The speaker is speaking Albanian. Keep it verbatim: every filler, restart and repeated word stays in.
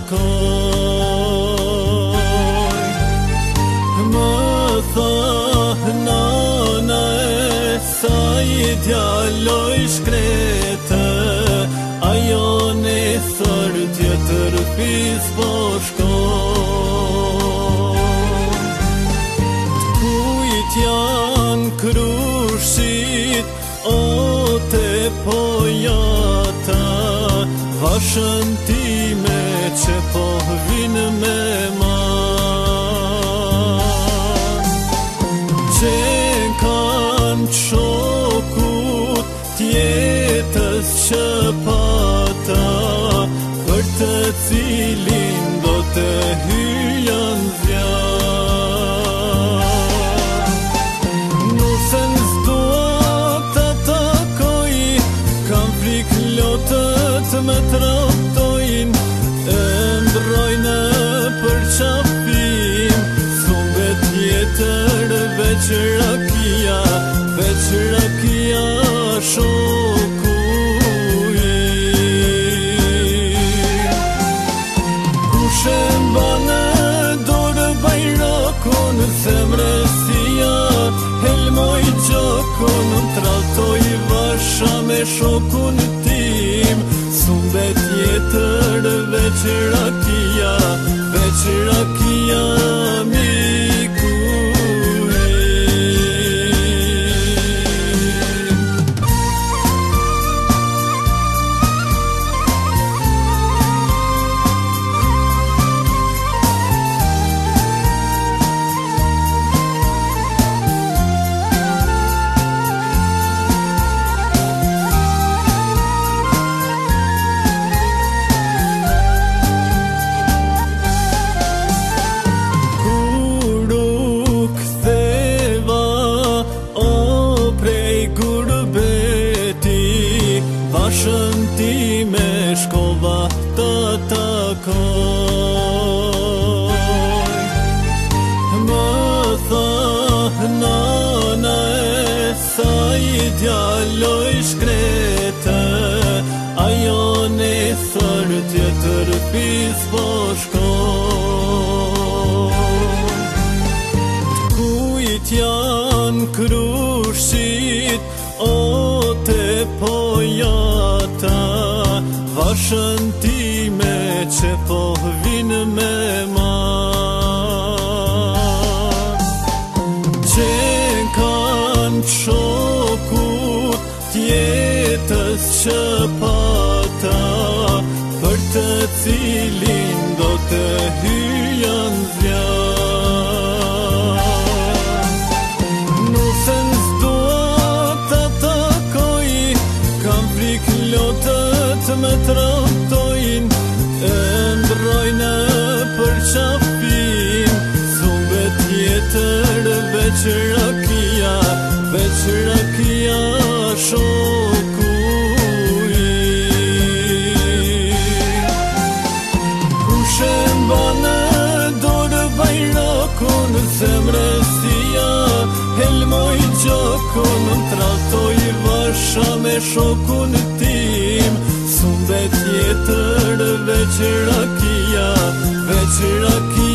takoj. Më tha nana e saj djaloj shkrete, ajo ne thër tjetër pis po shkon. T'kujt janë krushit, o te pojata, vashën time që po vinë me man. Që kanë shokut tjetës që pata, për të cilin do të hyjan zjarë. Nusën s'dua të takoj, kam frik lotët me traptojnë, e ndrojnë për qafim, s'umbe tjetër veç rakia, veç rakia shoku im. Kushe mbanë dorë bajrakun, zemresia helmoj gjokun, tratoj vasha me shokun tim, s'umbe tjetër veç rakia, veç rakia miku im. Vashën time shkova të takoj. Më tha nana e saj djaloj shkrete, ajo ne thër tjetër pis po shkon. T'kujt janë krushit, o te pojata, vashën time që po vinë me man. Që kanë shokut tjetës që pata, për të cilin do të hyjan zjarë. Nusën s'dua të takoj, kam frik lotët me traptojnë, e ndrojnë për qafim, s'umbe tjetër veç rakia, veç rakia shoku im. Kushe mbanë dorë bajrakun, zemresia helmoj gjokun, tratoj vasha me shokun tim, s'umbe tjetër veç rakia, veç rakia